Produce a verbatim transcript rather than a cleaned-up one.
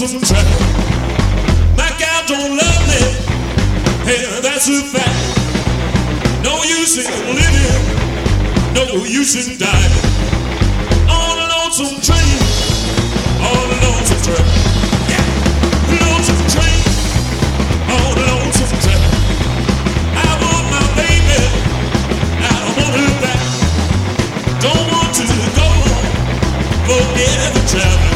lonesome track. My gal don't love me, yeah, that's a fact. No use in living, no use in dying. On a lonesome train, on a lonesome track. Yeah, lonesome train, on a lonesome track. I want my baby, I want her back. Don't want to go on forever traveling.